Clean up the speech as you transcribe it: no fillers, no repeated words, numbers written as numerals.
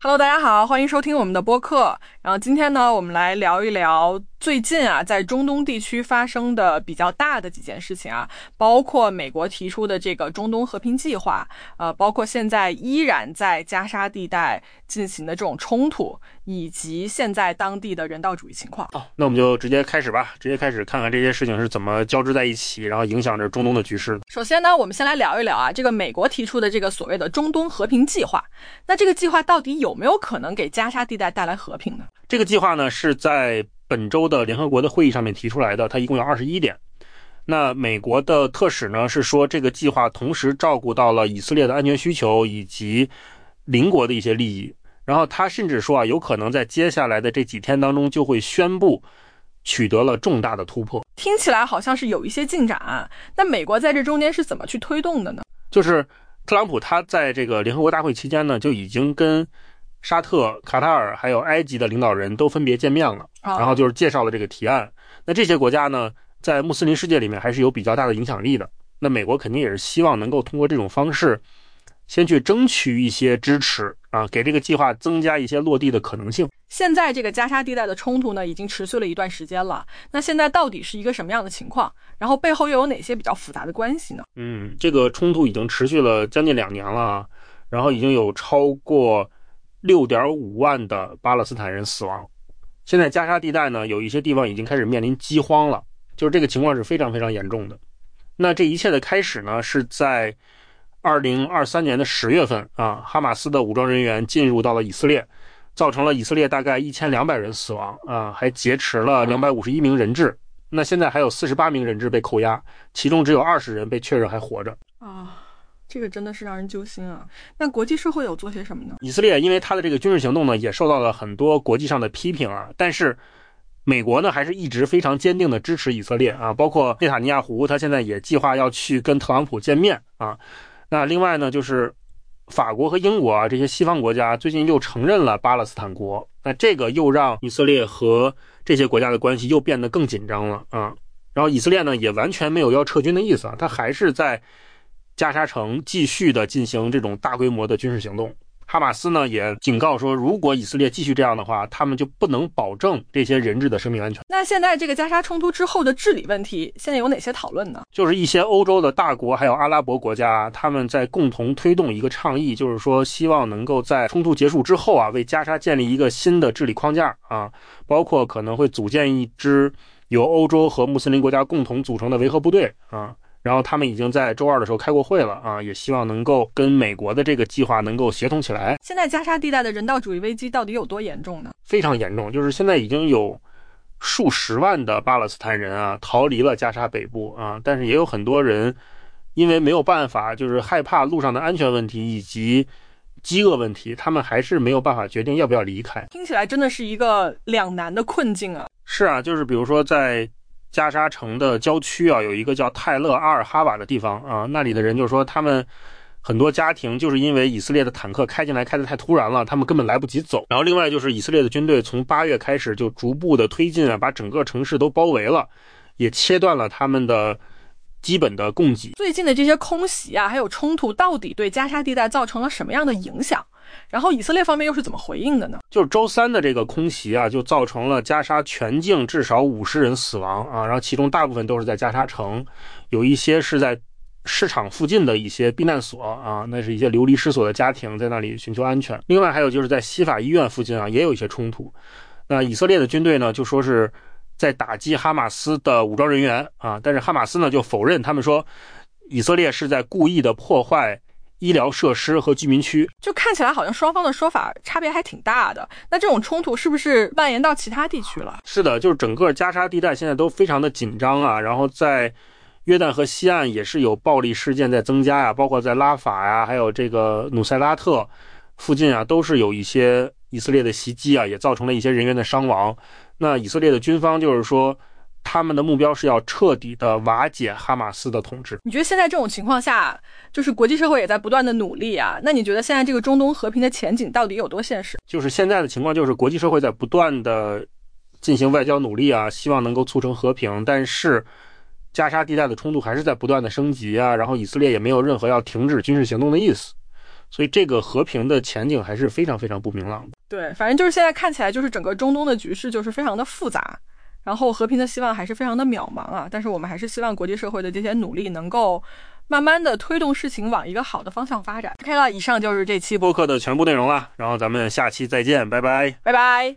Hello， 大家好，欢迎收听我们的播客。然后今天呢，我们来聊一聊最近在中东地区发生的比较大的几件事情包括美国提出的这个中东和平计划，包括现在依然在加沙地带进行的这种冲突，以及现在当地的人道主义情况。 好，那我们就直接开始吧，看看这些事情是怎么交织在一起，然后影响着中东的局势。 首先呢，我们先来聊一聊这个美国提出的这个所谓的中东和平计划。那这个计划到底有没有可能给加沙地带带来和平呢？ 这个计划呢是在本周的联合国的会议上面提出来的，它一共有21点。那美国的特使呢是说，这个计划同时照顾到了以色列的安全需求以及邻国的一些利益。然后他甚至说有可能在接下来的这几天当中就会宣布取得了重大的突破。 听起来好像是有一些进展那美国在这中间是怎么去推动的呢？ 就是特朗普他在这个联合国大会期间呢，就已经跟沙特、卡塔尔还有埃及的领导人都分别见面了，然后就是介绍了这个提案。那这些国家呢，在穆斯林世界里面还是有比较大的影响力的。那美国肯定也是希望能够通过这种方式先去争取一些支持给这个计划增加一些落地的可能性。 现在这个加沙地带的冲突呢，已经持续了一段时间了。那现在到底是一个什么样的情况？然后背后又有哪些比较复杂的关系呢？ 这个冲突已经持续了将近2年了，然后已经有超过6.5万的巴勒斯坦人死亡。现在加沙地带呢，有一些地方已经开始面临饥荒了，就是这个情况是非常非常严重的。那这一切的开始呢，是在2023年的10月份哈马斯的武装人员进入到了以色列，造成了以色列大概1200人死亡还劫持了251名人质。那现在还有48名人质被扣押，其中只有20人被确认还活着这个真的是让人揪心那国际社会有做些什么呢？ 以色列因为他的这个军事行动呢，也受到了很多国际上的批评但是美国呢还是一直非常坚定的支持以色列包括内塔尼亚胡他现在也计划要去跟特朗普见面那另外呢，就是法国和英国这些西方国家最近又承认了巴勒斯坦国，那这个又让以色列和这些国家的关系又变得更紧张了然后以色列呢也完全没有要撤军的意思他还是在加沙城继续的进行这种大规模的军事行动。哈马斯呢也警告说，如果以色列继续这样的话，他们就不能保证这些人质的生命安全。 那现在这个加沙冲突之后的治理问题，现在有哪些讨论呢？ 就是一些欧洲的大国还有阿拉伯国家，他们在共同推动一个倡议，就是说希望能够在冲突结束之后为加沙建立一个新的治理框架包括可能会组建一支由欧洲和穆斯林国家共同组成的维和部队然后他们已经在周2的时候开过会了也希望能够跟美国的这个计划能够协同起来。 现在加沙地带的人道主义危机到底有多严重呢？ 非常严重，就是现在已经有数十万的巴勒斯坦人逃离了加沙北部但是也有很多人因为没有办法，就是害怕路上的安全问题以及饥饿问题，他们还是没有办法决定要不要离开。 听起来真的是一个两难的困境是就是比如说在加沙城的郊区有一个叫泰勒阿尔哈瓦的地方那里的人就说他们很多家庭就是因为以色列的坦克开进来开得太突然了，他们根本来不及走。然后另外就是以色列的军队从8月开始就逐步的推进把整个城市都包围了，也切断了他们的基本的供给。 最近的这些空袭还有冲突到底对加沙地带造成了什么样的影响？然后以色列方面又是怎么回应的呢？ 就是周3的这个空袭就造成了加沙全境至少50人死亡然后其中大部分都是在加沙城，有一些是在市场附近的一些避难所那是一些流离失所的家庭在那里寻求安全。另外还有就是在西法医院附近也有一些冲突。那以色列的军队呢就说是在打击哈马斯的武装人员但是哈马斯呢就否认，他们说以色列是在故意的破坏医疗设施和居民区。 就看起来好像双方的说法差别还挺大的，那这种冲突是不是蔓延到其他地区了？ 是的，就是整个加沙地带现在都非常的紧张然后在约旦河西岸也是有暴力事件在增加包括在拉法还有这个努塞拉特附近都是有一些以色列的袭击也造成了一些人员的伤亡。那以色列的军方就是说他们的目标是要彻底的瓦解哈马斯的统治。 你觉得现在这种情况下，就是国际社会也在不断的努力那你觉得现在这个中东和平的前景到底有多现实？ 就是现在的情况就是国际社会在不断的进行外交努力希望能够促成和平，但是加沙地带的冲突还是在不断的升级然后以色列也没有任何要停止军事行动的意思。 所以这个和平的前景还是非常非常不明朗的。 对，反正就是现在看起来就是整个中东的局势就是非常的复杂，然后和平的希望还是非常的渺茫啊。但是我们还是希望国际社会的这些努力能够慢慢的推动事情往一个好的方向发展。OK 了，以上就是这期播客的全部内容了，然后咱们下期再见，拜拜， 拜拜。